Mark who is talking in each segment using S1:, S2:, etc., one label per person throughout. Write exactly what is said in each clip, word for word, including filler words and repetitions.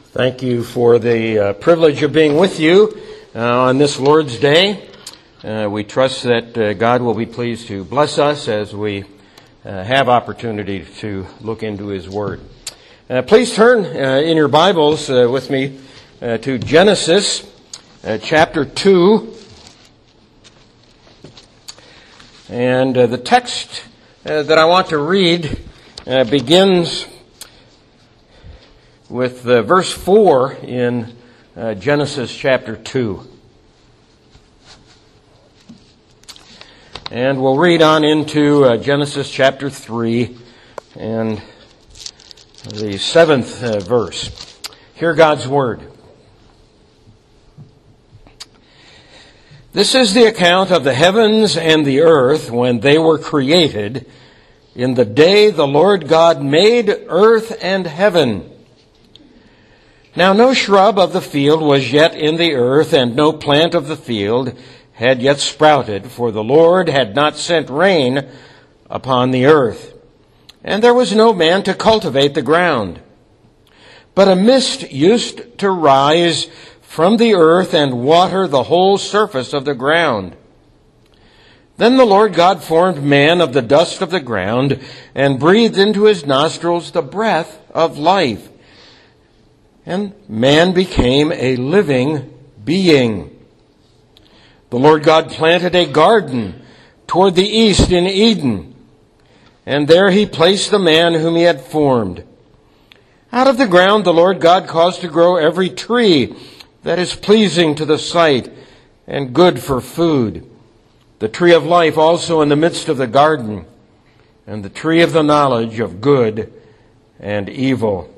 S1: Thank you for the uh, privilege of being with you uh, on this Lord's Day. Uh, we trust that uh, God will be pleased to bless us as we uh, have opportunity to look into His Word. Uh, please turn uh, in your Bibles uh, with me uh, to Genesis uh, chapter two. And uh, the text uh, that I want to read uh, begins with uh, verse four in uh, Genesis chapter two. And we'll read on into uh, Genesis chapter three and the seventh uh, verse. Hear God's word. This is the account of the heavens and the earth when they were created, in the day the Lord God made earth and heaven. Now no shrub of the field was yet in the earth, and no plant of the field had yet sprouted, for the Lord had not sent rain upon the earth, and there was no man to cultivate the ground. But a mist used to rise from the earth and water the whole surface of the ground. Then the Lord God formed man of the dust of the ground, and breathed into his nostrils the breath of life. And man became a living being. The Lord God planted a garden toward the east in Eden, and there he placed the man whom he had formed. Out of the ground the Lord God caused to grow every tree that is pleasing to the sight and good for food, the tree of life also in the midst of the garden, and the tree of the knowledge of good and evil.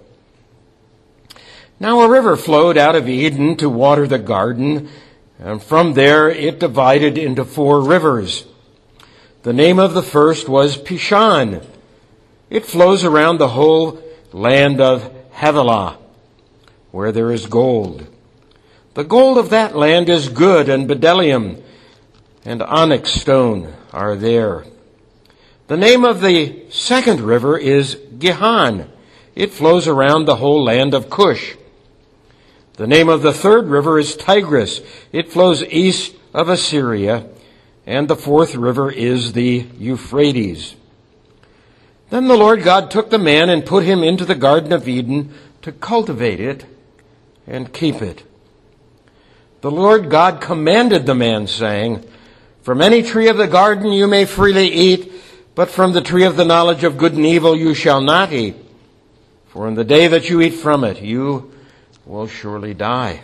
S1: Now a river flowed out of Eden to water the garden, and from there it divided into four rivers. The name of the first was Pishon. It flows around the whole land of Havilah, where there is gold. The gold of that land is good, and bdellium and onyx stone are there. The name of the second river is Gihon. It flows around the whole land of Cush. The name of the third river is Tigris. It flows east of Assyria. And the fourth river is the Euphrates. Then the Lord God took the man and put him into the Garden of Eden to cultivate it and keep it. The Lord God commanded the man, saying, "From any tree of the garden you may freely eat, but from the tree of the knowledge of good and evil you shall not eat. For in the day that you eat from it, you will surely die."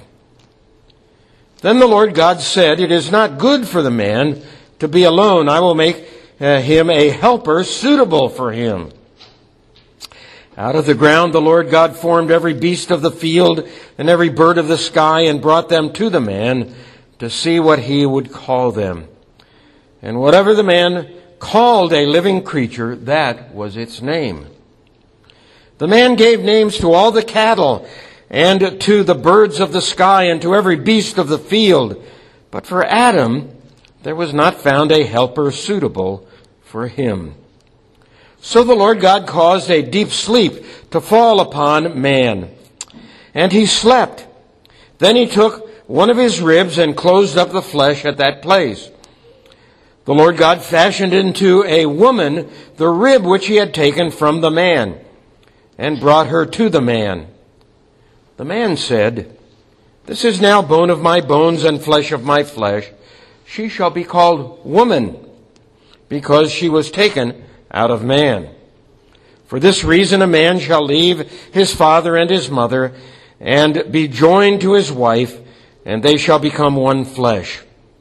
S1: Then the Lord God said, "It is not good for the man to be alone. I will make uh, him a helper suitable for him." Out of the ground the Lord God formed every beast of the field and every bird of the sky, and brought them to the man to see what he would call them. And whatever the man called a living creature, that was its name. The man gave names to all the cattle, and to the birds of the sky, and to every beast of the field. But for Adam there was not found a helper suitable for him. So the Lord God caused a deep sleep to fall upon man, and he slept. Then he took one of his ribs and closed up the flesh at that place. The Lord God fashioned into a woman the rib which he had taken from the man, and brought her to the man. The man said, "This is now bone of my bones and flesh of my flesh. She shall be called woman, because she was taken out of man. For this reason a man shall leave his father and his mother, and be joined to his wife, and they shall become one flesh."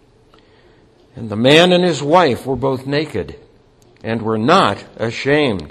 S1: And the man and his wife were both naked, and were not ashamed.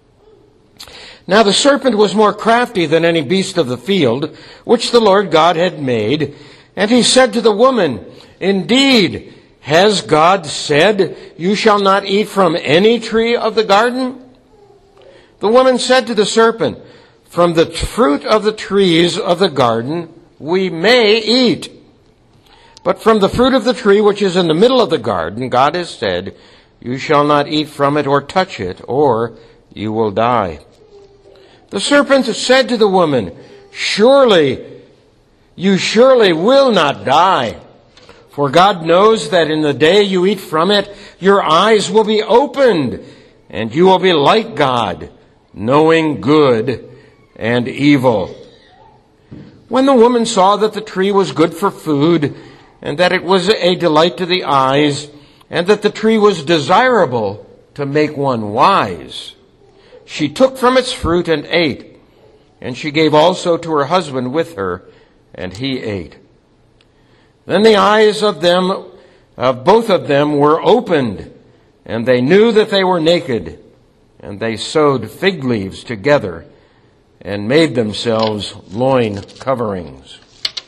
S1: Now the serpent was more crafty than any beast of the field, which the Lord God had made. And he said to the woman, "Indeed, has God said, 'You shall not eat from any tree of the garden'?" The woman said to the serpent, "From the fruit of the trees of the garden we may eat. But from the fruit of the tree which is in the middle of the garden, God has said, 'You shall not eat from it or touch it, or you will die.'" The serpent said to the woman, Surely, you surely will not die. For God knows that in the day you eat from it, your eyes will be opened, and you will be like God, knowing good and evil." When the woman saw that the tree was good for food, and that it was a delight to the eyes, and that the tree was desirable to make one wise, she took from its fruit and ate, and she gave also to her husband with her, and he ate. Then the eyes of them, of both of them, were opened, and they knew that they were naked, and they sewed fig leaves together and made themselves loin coverings.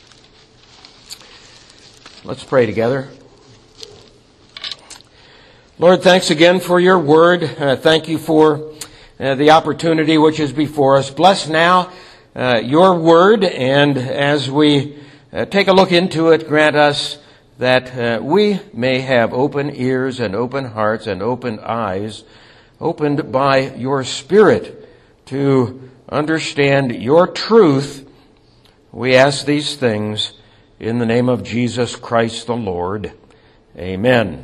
S1: Let's pray together. Lord, thanks again for your word. Uh, thank you for uh, the opportunity which is before us. Bless now uh, your word, and as we Uh, take a look into it, grant us that uh, we may have open ears and open hearts and open eyes, opened by your Spirit to understand your truth. We ask these things in the name of Jesus Christ the Lord. Amen.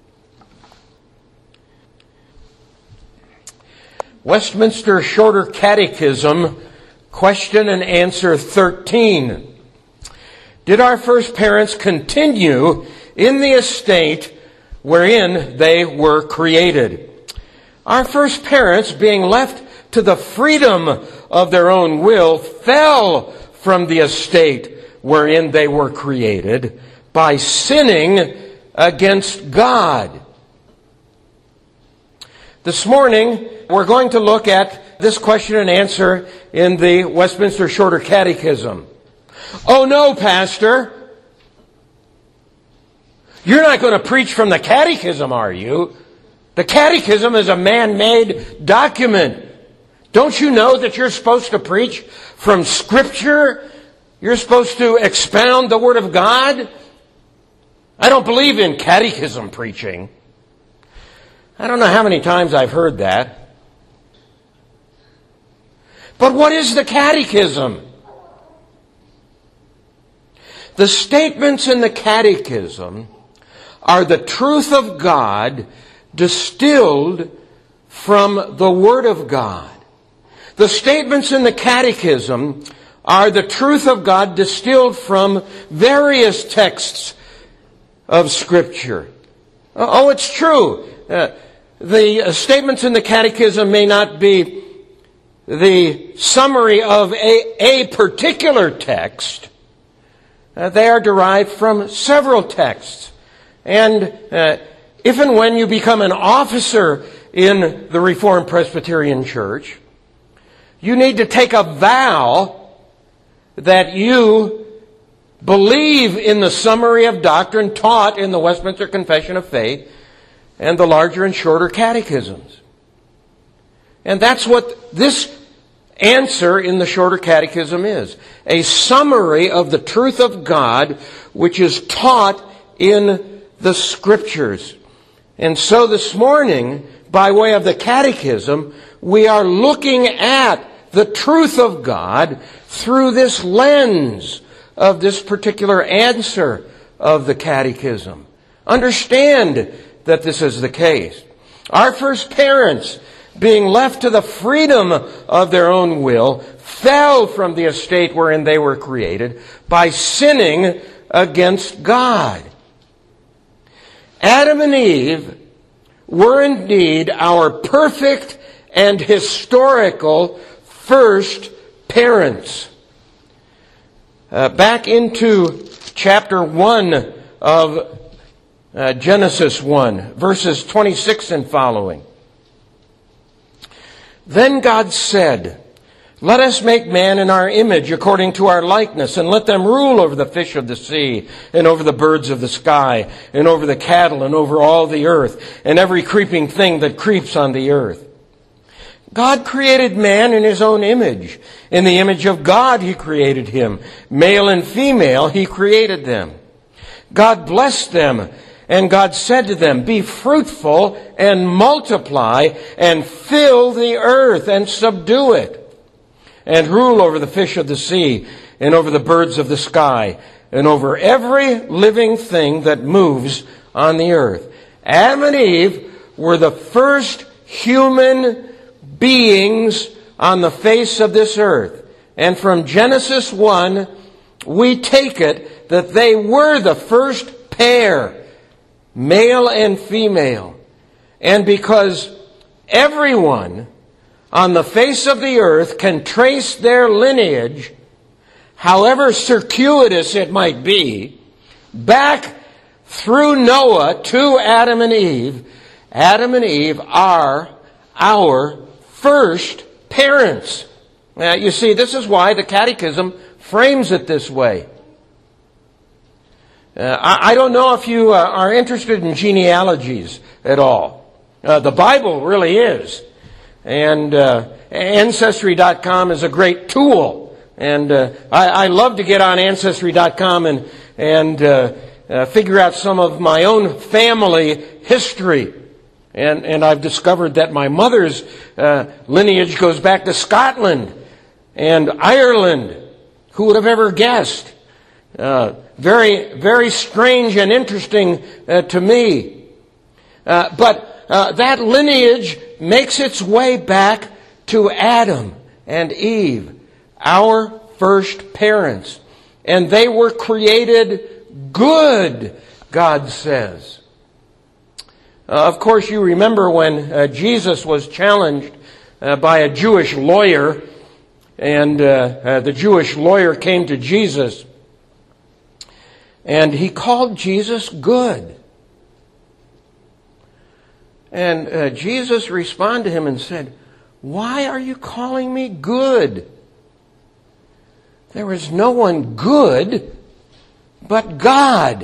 S1: Westminster Shorter Catechism, question and answer thirteen. Did our first parents continue in the estate wherein they were created? Our first parents, being left to the freedom of their own will, fell from the estate wherein they were created by sinning against God. This morning, we're going to look at this question and answer in the Westminster Shorter Catechism. Oh no, Pastor. You're not going to preach from the catechism, are you? The catechism is a man-made document. Don't you know that you're supposed to preach from Scripture? You're supposed to expound the Word of God? I don't believe in catechism preaching. I don't know how many times I've heard that. But what is the catechism? The statements in the catechism are the truth of God distilled from the Word of God. The statements in the catechism are the truth of God distilled from various texts of Scripture. Oh, it's true. Uh, the statements in the catechism may not be the summary of a, a particular text. Uh, they are derived from several texts. And uh, if and when you become an officer in the Reformed Presbyterian Church, you need to take a vow that you believe in the summary of doctrine taught in the Westminster Confession of Faith and the larger and shorter catechisms. And that's what this answer in the Shorter Catechism is. A summary of the truth of God which is taught in the Scriptures. And so this morning, by way of the Catechism, we are looking at the truth of God through this lens of this particular answer of the Catechism. Understand that this is the case. Our first parents, being left to the freedom of their own will, fell from the estate wherein they were created by sinning against God. Adam and Eve were indeed our perfect and historical first parents. Uh, back into chapter one of uh, Genesis one, verses twenty-six and following. Then God said, "Let us make man in our image according to our likeness, and let them rule over the fish of the sea, and over the birds of the sky, and over the cattle, and over all the earth, and every creeping thing that creeps on the earth." God created man in His own image. In the image of God He created him. Male and female He created them. God blessed them, and God said to them, "Be fruitful and multiply and fill the earth and subdue it, and rule over the fish of the sea, and over the birds of the sky, and over every living thing that moves on the earth. Adam and Eve were the first human beings on the face of this earth. And from Genesis one, we take it that they were the first pair, male and female. And because everyone on the face of the earth can trace their lineage, however circuitous it might be, back through Noah to Adam and Eve, Adam and Eve are our first parents. Now, you see, this is why the Catechism frames it this way. Uh, I, I don't know if you uh, are interested in genealogies at all. Uh, the Bible really is. And uh, Ancestry dot com is a great tool. And uh, I, I love to get on Ancestry dot com and, and uh, uh, figure out some of my own family history. And, and I've discovered that my mother's uh, lineage goes back to Scotland and Ireland. Who would have ever guessed? Uh, very, very strange and interesting uh, to me. Uh, but uh, that lineage makes its way back to Adam and Eve, our first parents. And they were created good, God says. Uh, of course, you remember when uh, Jesus was challenged uh, by a Jewish lawyer, and uh, uh, the Jewish lawyer came to Jesus, and he called Jesus good. And uh, Jesus responded to him and said, "Why are you calling me good? There is no one good but God."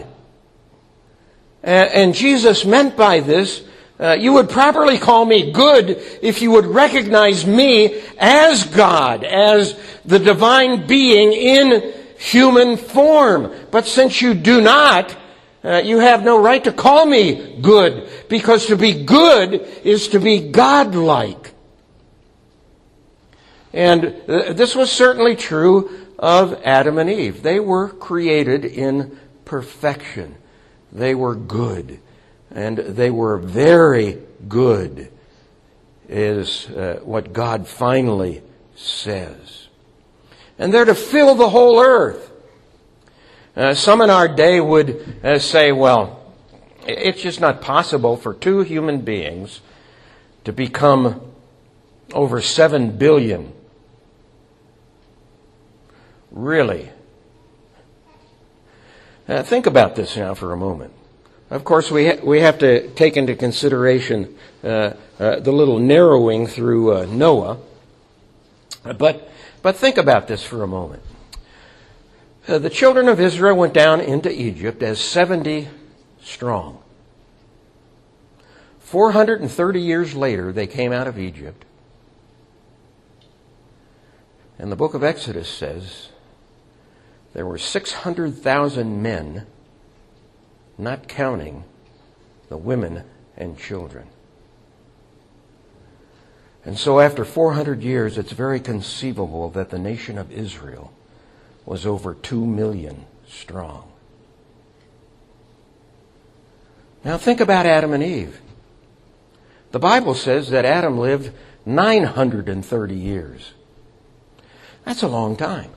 S1: And Jesus meant by this, uh, you would properly call me good if you would recognize me as God, as the divine being in human form. But since you do not, uh, you have no right to call me good, because to be good is to be godlike. And uh, this was certainly true of Adam and Eve. They were created in perfection. They were good, and they were very good, is uh, what God finally says. And they're to fill the whole earth. Uh, some in our day would uh, say, well, it's just not possible for two human beings to become over seven billion. Really? Uh, think about this now for a moment. Of course, we ha- we have to take into consideration uh, uh, the little narrowing through uh, Noah. But but think about this for a moment. Uh, the children of Israel went down into Egypt as seventy strong. four hundred thirty years later, they came out of Egypt. And the book of Exodus says there were six hundred thousand men, not counting the women and children. And so after four hundred years, it's very conceivable that the nation of Israel was over two million strong. Now think about Adam and Eve. The Bible says that Adam lived nine hundred thirty years. That's a long time.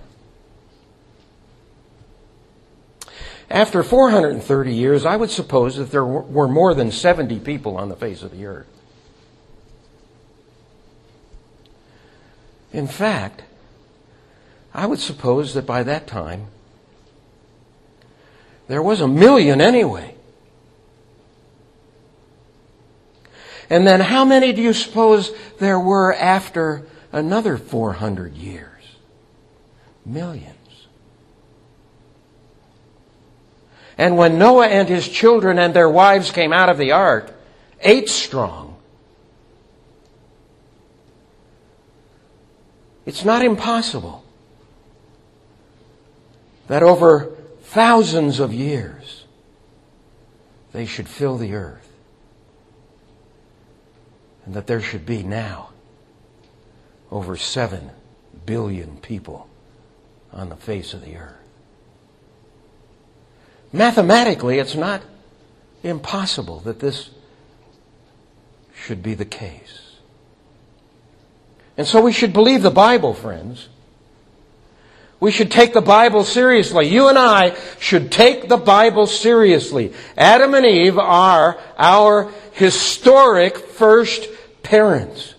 S1: After four hundred thirty years, I would suppose that there were more than seventy people on the face of the earth. In fact, I would suppose that by that time, there was a million anyway. And then how many do you suppose there were after another four hundred years? Millions. And when Noah and his children and their wives came out of the ark, eight strong, it's not impossible that over thousands of years they should fill the earth, and that there should be now over seven billion people on the face of the earth. Mathematically, it's not impossible that this should be the case. And so we should believe the Bible, friends. We should take the Bible seriously. You and I should take the Bible seriously. Adam and Eve are our historic first parents.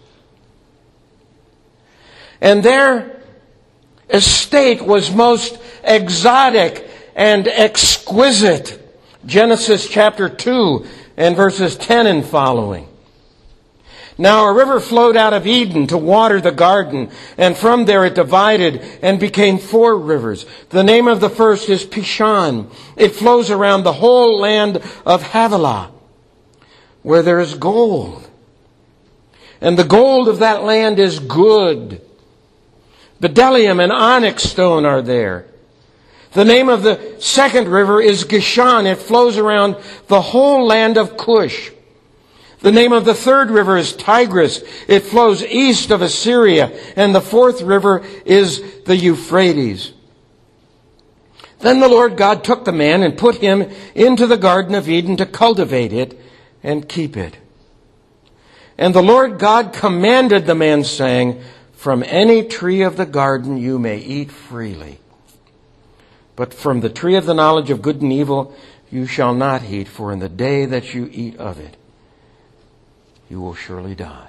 S1: And their estate was most exotic and exquisite. Genesis chapter two and verses ten and following. Now a river flowed out of Eden to water the garden, and from there it divided and became four rivers. The name of the first is Pishon. It flows around the whole land of Havilah, where there is gold. And the gold of that land is good. Bdellium and onyx stone are there. The name of the second river is Gishon. It flows around the whole land of Cush. The name of the third river is Tigris. It flows east of Assyria. And the fourth river is the Euphrates. Then the Lord God took the man and put him into the Garden of Eden to cultivate it and keep it. And the Lord God commanded the man, saying, "From any tree of the garden you may eat freely. But from the tree of the knowledge of good and evil you shall not eat, for in the day that you eat of it, you will surely die."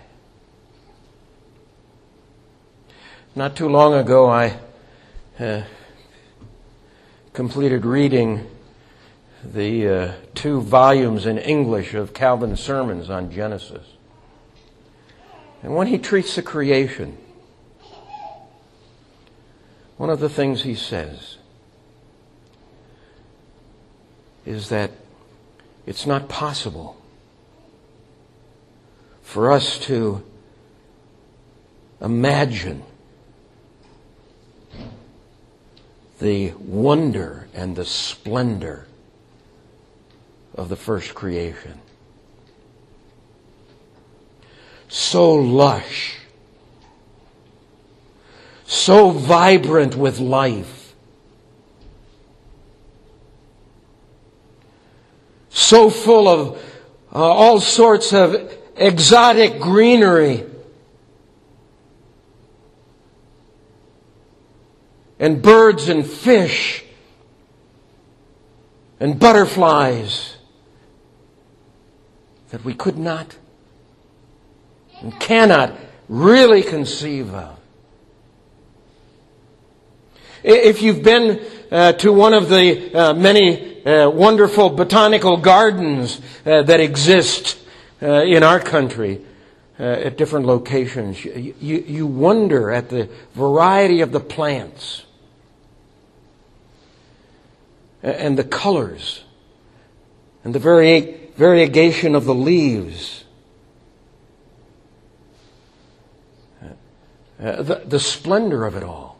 S1: Not too long ago, I uh, completed reading the uh, two volumes in English of Calvin's sermons on Genesis. And when he treats the creation, one of the things he says is that it's not possible for us to imagine the wonder and the splendor of the first creation. So lush, so vibrant with life, so full of uh, all sorts of exotic greenery and birds and fish and butterflies that we could not and cannot really conceive of. If you've been uh, to one of the uh, many uh, wonderful botanical gardens uh, that exist uh, in our country uh, at different locations, you, you, you wonder at the variety of the plants and the colors and the vari- variegation of the leaves. Uh, the, the splendor of it all.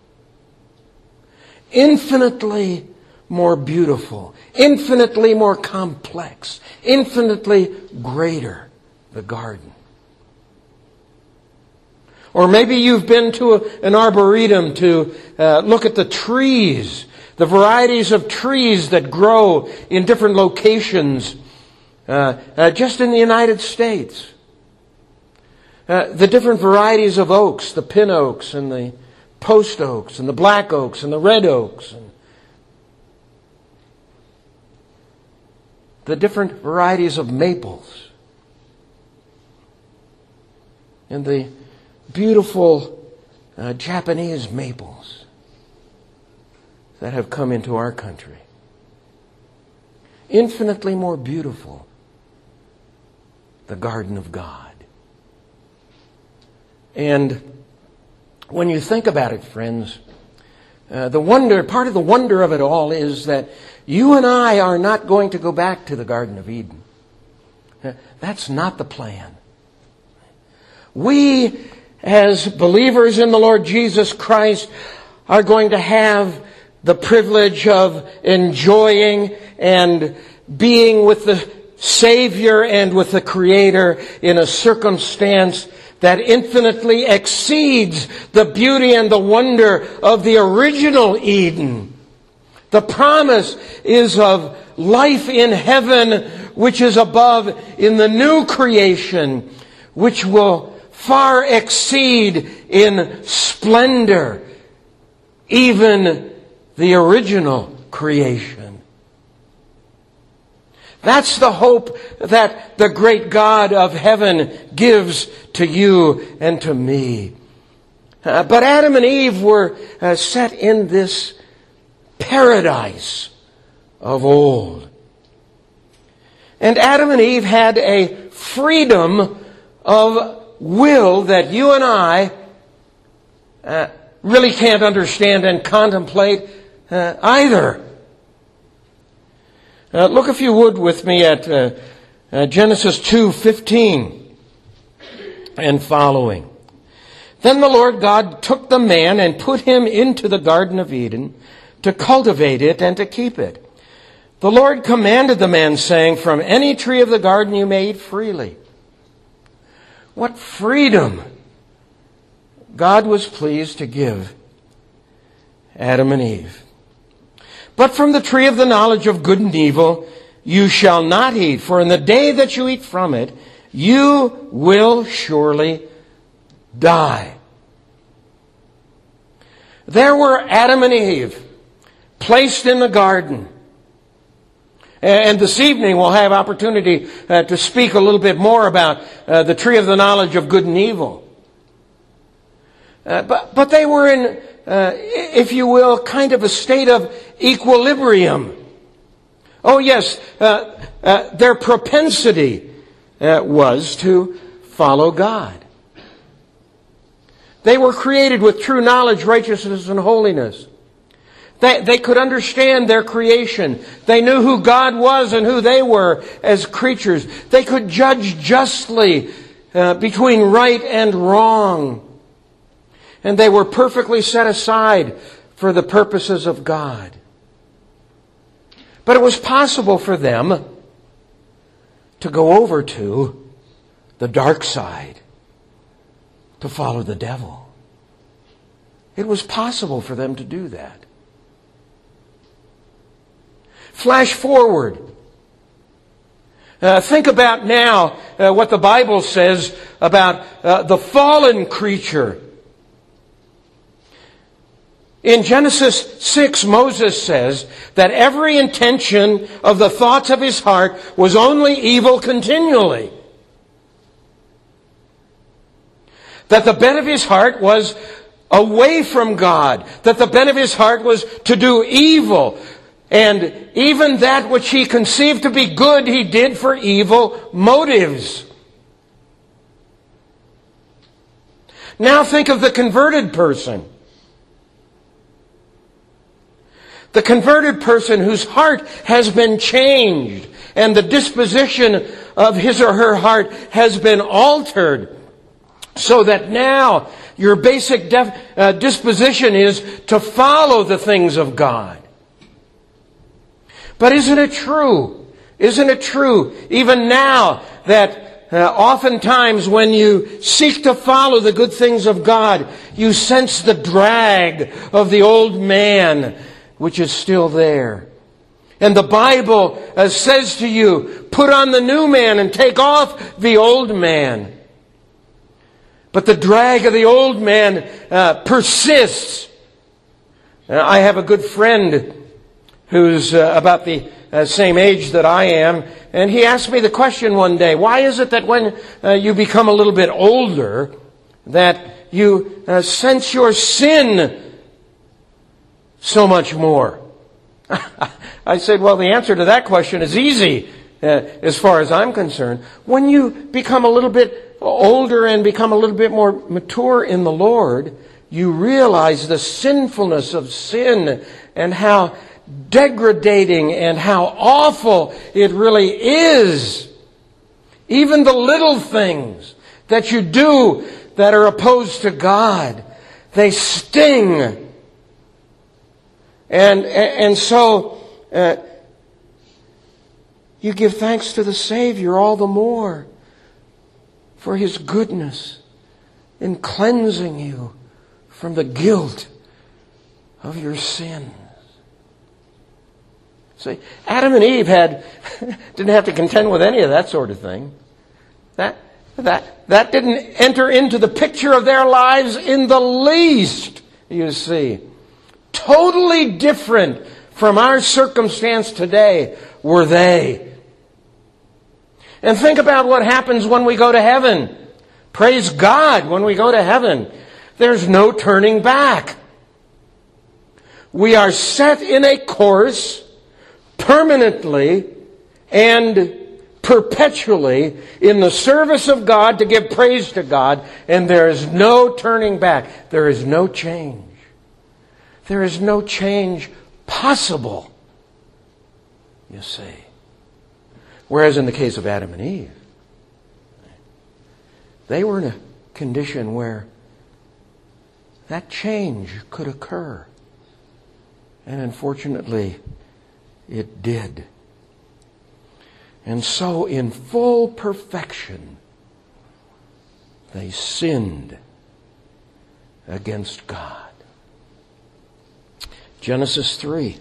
S1: Infinitely more beautiful, infinitely more complex, infinitely greater, the garden. Or maybe you've been to a, an arboretum to uh, look at the trees, the varieties of trees that grow in different locations uh, uh, just in the United States. Uh, the different varieties of oaks, the pin oaks and the post oaks and the black oaks and the red oaks, and the different varieties of maples, and the beautiful uh, Japanese maples that have come into our country. Infinitely more beautiful, the garden of God. And when you think about it, friends, uh, the wonder, part of the wonder of it all is that you and I are not going to go back to the Garden of Eden. Uh, that's not the plan. We, as believers in the Lord Jesus Christ, are going to have the privilege of enjoying and being with the Savior and with the Creator in a circumstance that infinitely exceeds the beauty and the wonder of the original Eden. The promise is of life in heaven, which is above in the new creation, which will far exceed in splendor even the original creation. That's the hope that the great God of heaven gives to you and to me. Uh, but Adam and Eve were uh, set in this paradise of old. And Adam and Eve had a freedom of will that you and I uh, really can't understand and contemplate uh, either. Uh, look, if you would, with me at uh, uh, Genesis two fifteen and following. Then the Lord God took the man and put him into the Garden of Eden to cultivate it and to keep it. The Lord commanded the man, saying, "From any tree of the garden you may eat freely." What freedom God was pleased to give Adam and Eve. "But from the tree of the knowledge of good and evil you shall not eat, for in the day that you eat from it, you will surely die." There were Adam and Eve placed in the garden. And this evening we'll have opportunity uh, to speak a little bit more about uh, the tree of the knowledge of good and evil. Uh, but, but they were in, uh, if you will, kind of a state of equilibrium. Oh yes, uh, uh, their propensity uh, was to follow God. They were created with true knowledge, righteousness, and holiness. They, they could understand their creation. They knew who God was and who they were as creatures. They could judge justly uh, between right and wrong. And they were perfectly set aside for the purposes of God. But it was possible for them to go over to the dark side, to follow the devil. It was possible for them to do that. Flash forward. Uh, think about now uh, what the Bible says about uh, the fallen creature. In Genesis six, Moses says that every intention of the thoughts of his heart was only evil continually. That the bent of his heart was away from God. That the bent of his heart was to do evil. And even that which he conceived to be good, he did for evil motives. Now think of the converted person. The converted person whose heart has been changed and the disposition of his or her heart has been altered, so that now your basic def- uh, disposition is to follow the things of God. But isn't it true? Isn't it true, even now, that uh, oftentimes when you seek to follow the good things of God, you sense the drag of the old man, which is still there. And the Bible uh, says to you, put on the new man and take off the old man. But the drag of the old man uh, persists. Uh, I have a good friend who's uh, about the uh, same age that I am, and he asked me the question one day, why is it that when uh, you become a little bit older, that you uh, sense your sin so much more? I said, well, the answer to that question is easy uh, as far as I'm concerned. When you become a little bit older and become a little bit more mature in the Lord, you realize the sinfulness of sin and how degrading and how awful it really is. Even the little things that you do that are opposed to God, they sting. And, and so uh, you give thanks to the Savior all the more for His goodness in cleansing you from the guilt of your sins. See, Adam and Eve had didn't have to contend with any of that sort of thing. That that that didn't enter into the picture of their lives in the least, you see. Totally different from our circumstance today were they. And think about what happens when we go to heaven. Praise God, when we go to heaven, there's no turning back. We are set in a course permanently and perpetually in the service of God to give praise to God, and there is no turning back. There is no change. There is no change possible, you see. Whereas in the case of Adam and Eve, they were in a condition where that change could occur. And unfortunately, it did. And so, in full perfection, they sinned against God. Genesis three,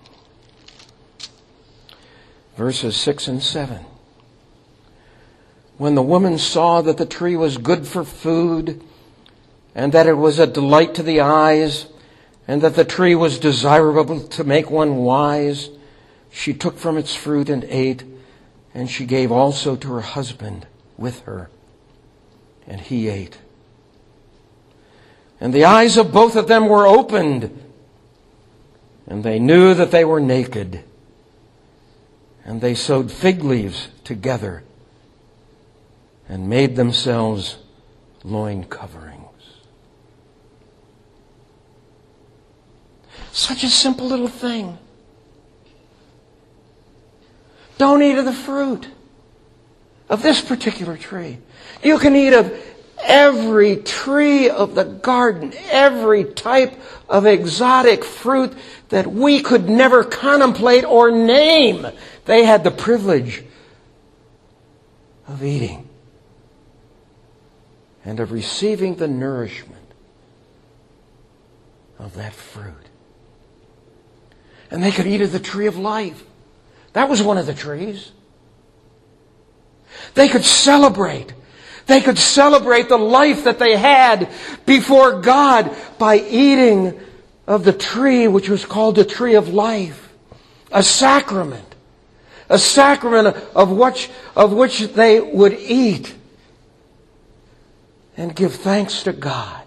S1: verses six and seven. When the woman saw that the tree was good for food, and that it was a delight to the eyes, and that the tree was desirable to make one wise, she took from its fruit and ate, and she gave also to her husband with her, and he ate. And the eyes of both of them were opened, and they knew that they were naked, and they sewed fig leaves together and made themselves loin coverings. Such a simple little thing. Don't eat of the fruit of this particular tree. You can eat of every tree of the garden, every type of exotic fruit that we could never contemplate or name. They had the privilege of eating and of receiving the nourishment of that fruit. And they could eat of the tree of life. That was one of the trees. They could celebrate. They could celebrate the life that they had before God by eating of the tree which was called the tree of life. A sacrament. A sacrament of which, of which they would eat and give thanks to God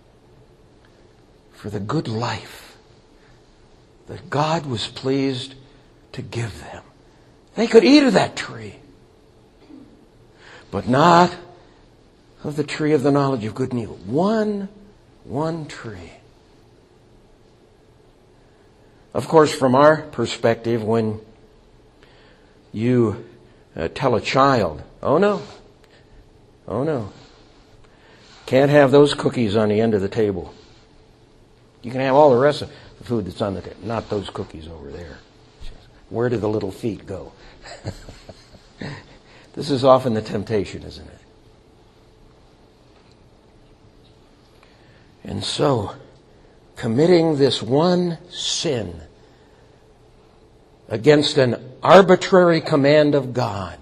S1: for the good life that God was pleased to give them. They could eat of that tree, but not of the tree of the knowledge of good and evil. One, one tree. Of course, from our perspective, when you uh, tell a child, oh no, oh no, can't have those cookies on the end of the table. You can have all the rest of the food that's on the table, not those cookies over there. Where do the little feet go? This is often the temptation, isn't it? And so, committing this one sin against an arbitrary command of God,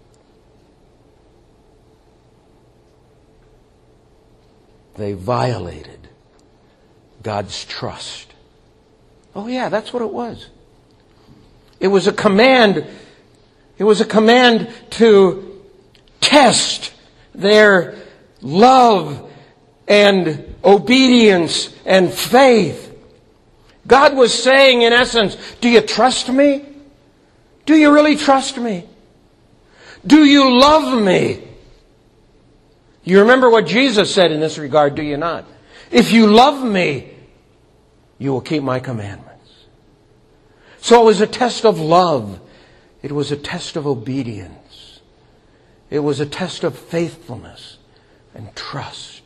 S1: they violated God's trust. Oh yeah, that's what it was. It was a command, it was a command to test their love and obedience and faith. God was saying, in essence, do you trust me? Do you really trust me? Do you love me? You remember what Jesus said in this regard, do you not? If you love me, you will keep my commandments. So it was a test of love. It was a test of obedience. It was a test of faithfulness and trust.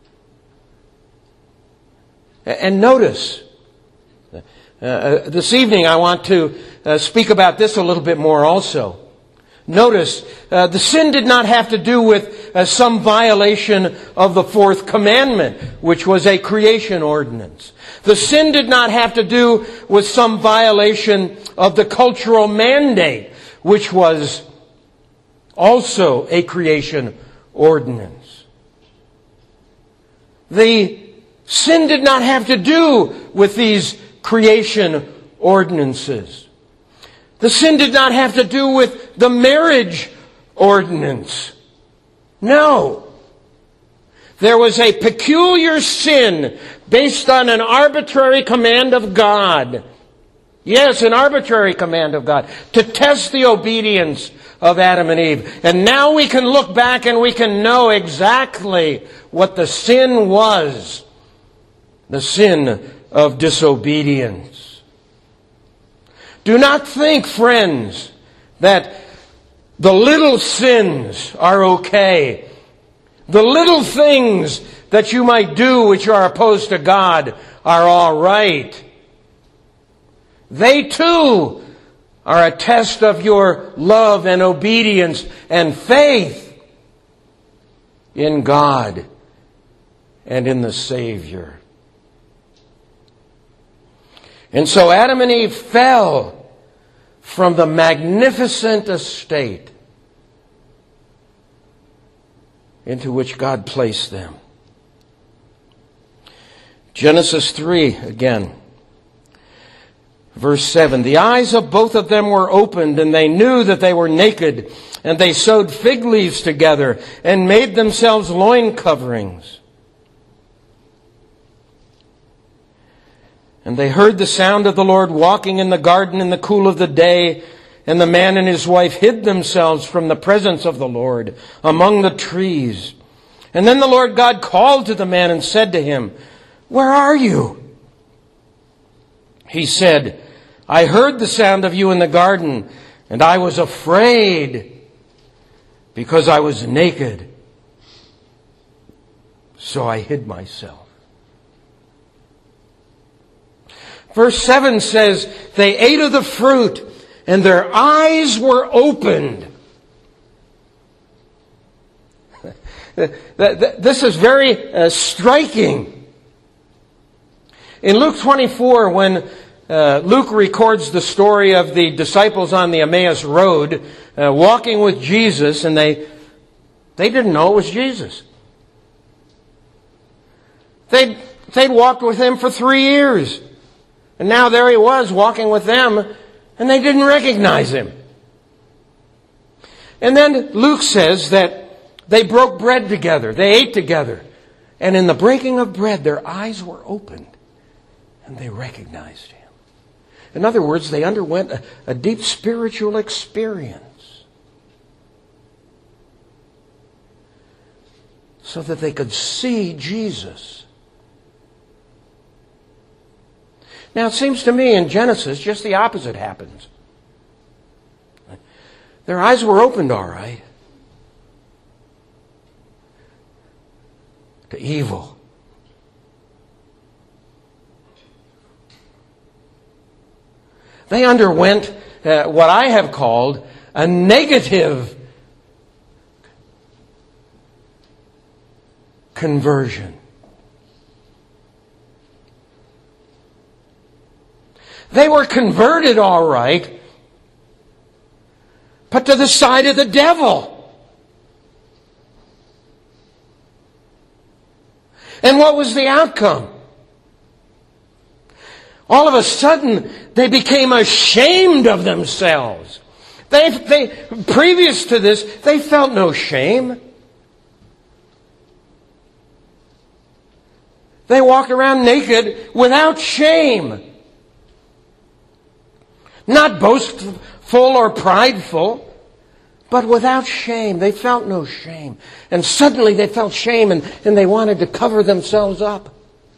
S1: And notice, uh, this evening I want to uh, speak about this a little bit more also. Notice, uh, the sin did not have to do with uh, some violation of the fourth commandment, which was a creation ordinance. The sin did not have to do with some violation of the cultural mandate, which was also a creation ordinance. The sin did not have to do with these creation ordinances. The sin did not have to do with the marriage ordinance. No. There was a peculiar sin based on an arbitrary command of God. Yes, an arbitrary command of God to test the obedience of Adam and Eve. And now we can look back and we can know exactly what the sin was. The sin of disobedience. Do not think, friends, that the little sins are okay. The little things that you might do which are opposed to God are all right. They too are a test of your love and obedience and faith in God and in the Savior. And so Adam and Eve fell from the magnificent estate into which God placed them. Genesis three again. Verse seven, the eyes of both of them were opened, and they knew that they were naked, and they sewed fig leaves together and made themselves loin coverings. And they heard the sound of the Lord walking in the garden in the cool of the day, and the man and his wife hid themselves from the presence of the Lord among the trees. And then the Lord God called to the man and said to him, "Where are you?" He said, "I heard the sound of you in the garden, and I was afraid because I was naked. So I hid myself." Verse seven says, they ate of the fruit, and their eyes were opened. This is very uh, striking. In Luke twenty-four, when uh, Luke records the story of the disciples on the Emmaus Road, uh, walking with Jesus, and they they didn't know it was Jesus. They'd, they'd walked with him for three years. And now there he was walking with them, and they didn't recognize him. And then Luke says that they broke bread together. They ate together. And in the breaking of bread, their eyes were opened, and they recognized him. In other words, they underwent a, a deep spiritual experience so that they could see Jesus. Now, it seems to me in Genesis, just the opposite happens. Their eyes were opened, all right, to evil. They underwent uh, what I have called a negative conversion. They were converted, all right, but to the side of the devil. And what was the outcome? All of a sudden, they became ashamed of themselves. They, they, previous to this, they felt no shame. They walked around naked without shame. Not boastful or prideful, but without shame. They felt no shame. And suddenly they felt shame and, and they wanted to cover themselves up.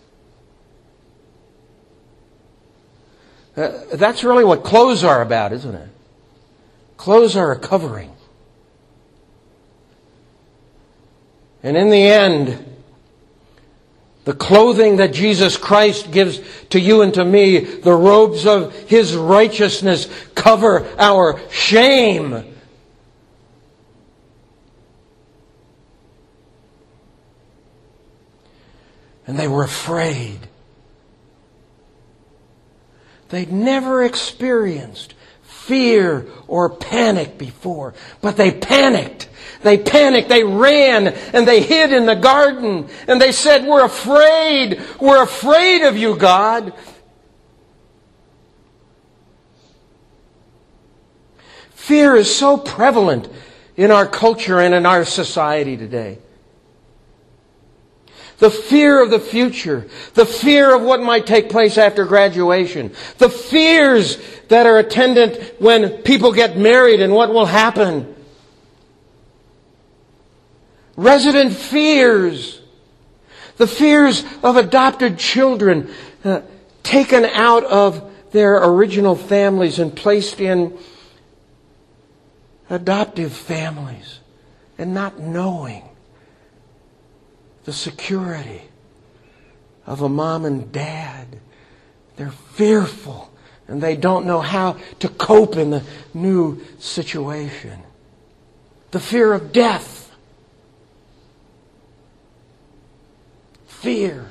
S1: Uh, that's really what clothes are about, isn't it? Clothes are a covering. And in the end, the clothing that Jesus Christ gives to you and to me, the robes of His righteousness, cover our shame. And they were afraid. They'd never experienced fear or panic before, but they panicked. They panicked, they ran, and they hid in the garden. And they said, "We're afraid. We're afraid of you, God." Fear is so prevalent in our culture and in our society today. The fear of the future, the fear of what might take place after graduation, the fears that are attendant when people get married and what will happen. Resident fears, the fears of adopted children uh, taken out of their original families and placed in adoptive families and not knowing the security of a mom and dad. They're fearful and they don't know how to cope in the new situation. The fear of death. Fear.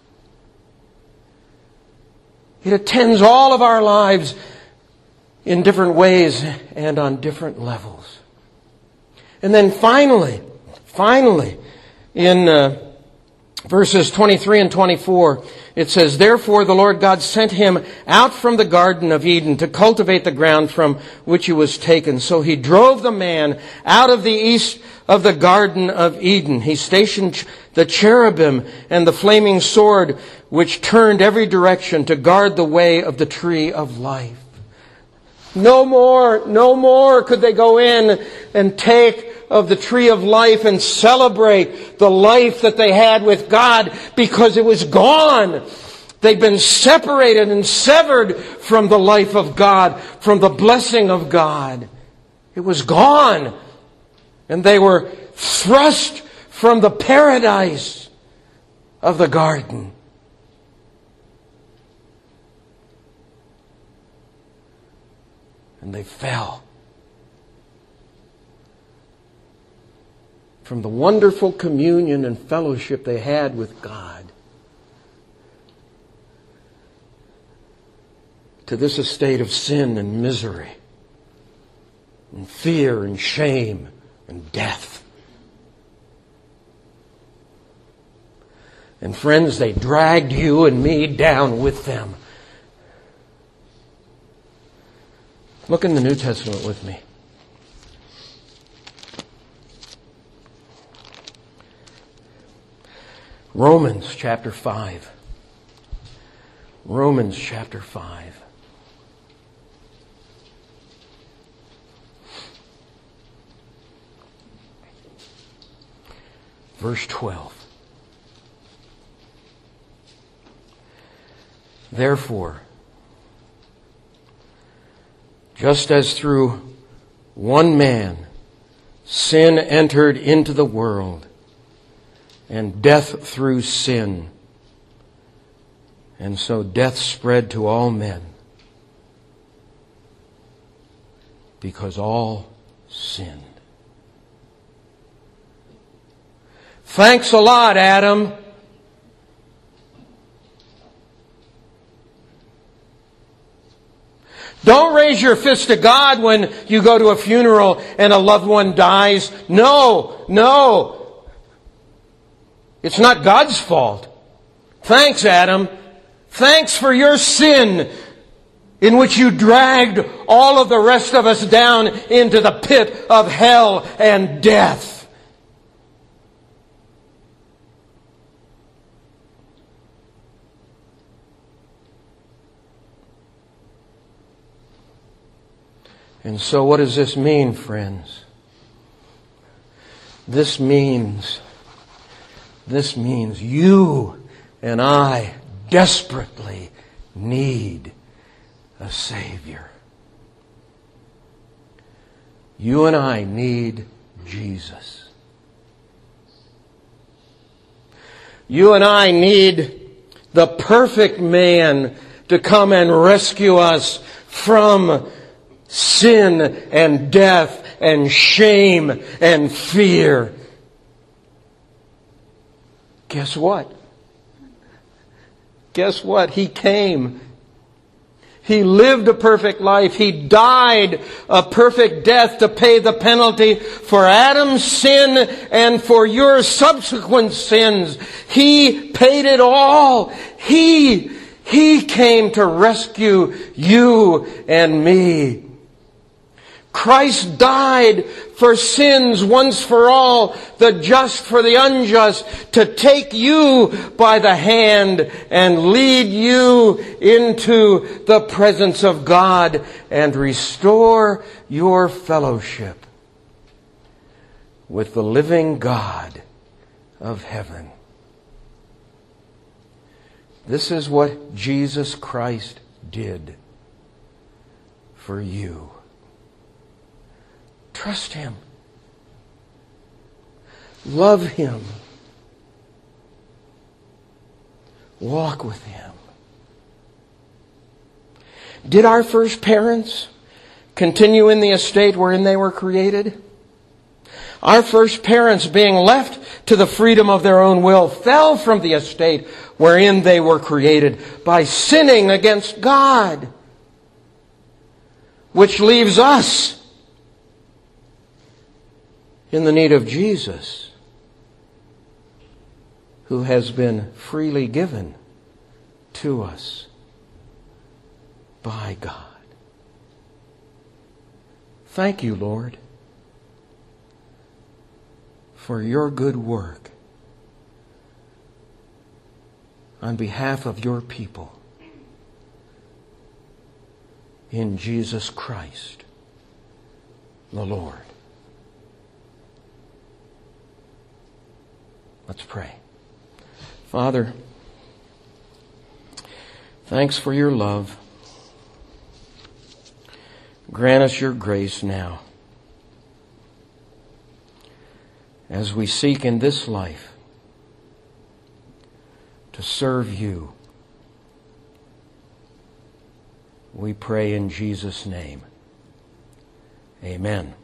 S1: It attends all of our lives in different ways and on different levels. And then finally, finally, in uh, verses twenty-three and twenty-four, it says, "Therefore the Lord God sent him out from the Garden of Eden to cultivate the ground from which he was taken. So he drove the man out of the east of the Garden of Eden. He stationed the cherubim and the flaming sword, which turned every direction to guard the way of the tree of life." No more, no more could they go in and take of the tree of life and celebrate the life that they had with God, because it was gone. They'd been separated and severed from the life of God, from the blessing of God. It was gone. And they were thrust from the paradise of the garden. And they fell from the wonderful communion and fellowship they had with God to this estate of sin and misery and fear and shame and death. And friends, they dragged you and me down with them. Look in the New Testament with me. Romans chapter five. Romans chapter five. Verse twelve. "Therefore, just as through one man sin entered into the world, and death through sin, and so death spread to all men, because all sinned." Thanks a lot, Adam. Don't raise your fist to God when you go to a funeral and a loved one dies. No, no. It's not God's fault. Thanks, Adam. Thanks for your sin in which you dragged all of the rest of us down into the pit of hell and death. And so what does this mean, friends? This means, this means you and I desperately need a Savior. You and I need Jesus. You and I need the perfect man to come and rescue us from sin and death and shame and fear. Guess what? guess what? He came. He lived a perfect life. He died a perfect death to pay the penalty for Adam's sin and for your subsequent sins. He paid it all. He, He came to rescue you and me. Christ died for sins once for all, the just for the unjust, to take you by the hand and lead you into the presence of God and restore your fellowship with the living God of heaven. This is what Jesus Christ did for you. Trust Him. Love Him. Walk with Him. Did our first parents continue in the estate wherein they were created? Our first parents, being left to the freedom of their own will, fell from the estate wherein they were created by sinning against God, which leaves us in the need of Jesus, who has been freely given to us by God. Thank you, Lord, for your good work on behalf of your people in Jesus Christ, the Lord. Let's pray. Father, thanks for your love. Grant us your grace now as we seek in this life to serve you. We pray in Jesus' name. Amen.